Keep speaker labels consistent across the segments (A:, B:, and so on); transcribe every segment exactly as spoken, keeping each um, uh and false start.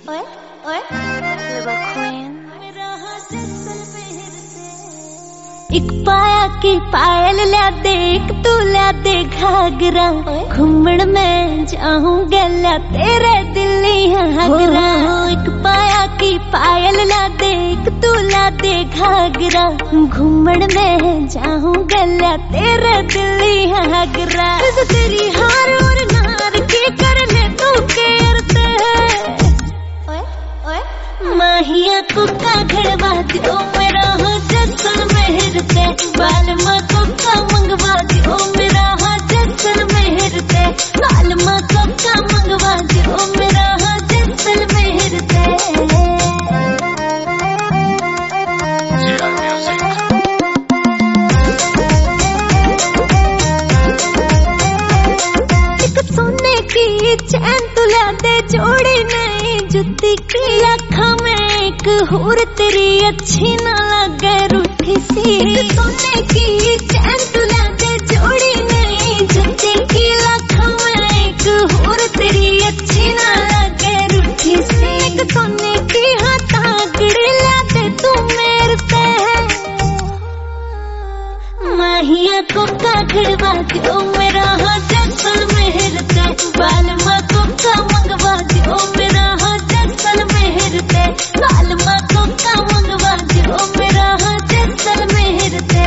A: ओए ओए एक पाया की पायल ला दे, एक तू ला दे घाघरा, घूमण में जाऊं गला तेरे दिल्ली घाघरा। एक पाया की पायल ला दे, एक तू ला दे घाघरा, घूमण में जाऊं गला तेरे दिल्ली घाघरा। तेरी हार और नार की करने तू केरते ओए ओए माहिया कुका घड़वा दियो मेरा हो जसन मेहर ते, बालमा कुका मंगवा दियो मेरा हो जसन मेहर ते, बालमा कुका मंगवा दियो मेरा हो जसन मेहर ते। एक सोने की चैन तुला दे, जोड़ी नहीं जुत्ती की, लाखा में एक होर तेरी अच्छी ना लगे रूठी सी। सोने की चैन तुला दे, जोड़ी नहीं जुत्ती की, लाखा में एक होर तेरी अच्छी ना लगे रूठी सी। एक सोने की हाथागड़ी ला दे तू मेरे पे, माहिया को कागड़वा दियो मेरा हो जसन मेहर ते, बालमा को का मंगवा दियो मेरा हो जसन मेहर ते, बालमा को का मंगवा दियो मेरा हो जसन मेहर ते।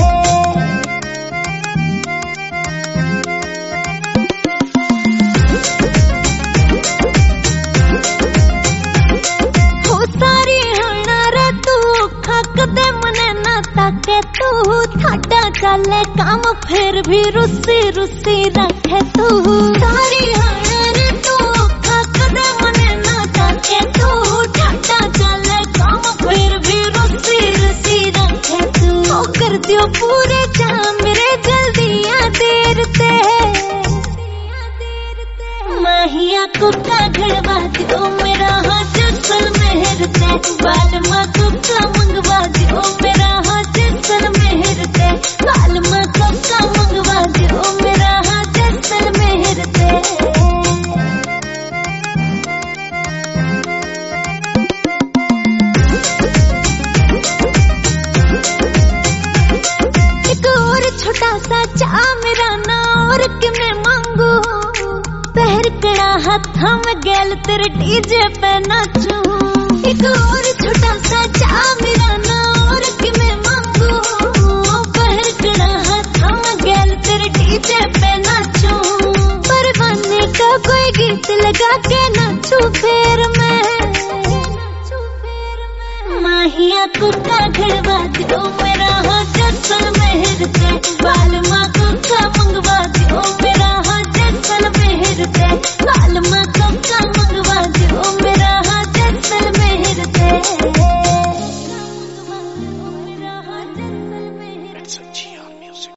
A: हो सारी हना रे तू खाक दे मने ना ताके तू, थाडा चले काम फिर भी रुसी रुसी रखे तू। सारी हना रे तू खाक दे मने ना ताके तू, थाडा चले काम फिर भी रुसी रुसी रखे तू। ओ कर दियो पूरे जा मेरे जल्दियां देर ते, माहिया को का घड़वा दियो मेरा हो जसन मेहर ते, बालमा को का मंगवा दियो मेरा हो जसन मेहर ते, बालमा को का मंगवा दियो मेरा हो जसन मेहर ते। एक और छोटा सा चा मेरा ना और कि मैं मांगू, पैर कड़ा हाथा में गैल तेरे डीजे पे नाचू। एक और छोटा सा चा मेरा ना और कि मैं मांगू, पैर कड़ा हाथा में गैल तेरे डीजे पे नाचू। परवाने का कोई गीत लगा के नाचू फिर मैं, माहिया को का घड़वा दियो मेरा हो जसन मेहर ते, बालमा को का मंगवा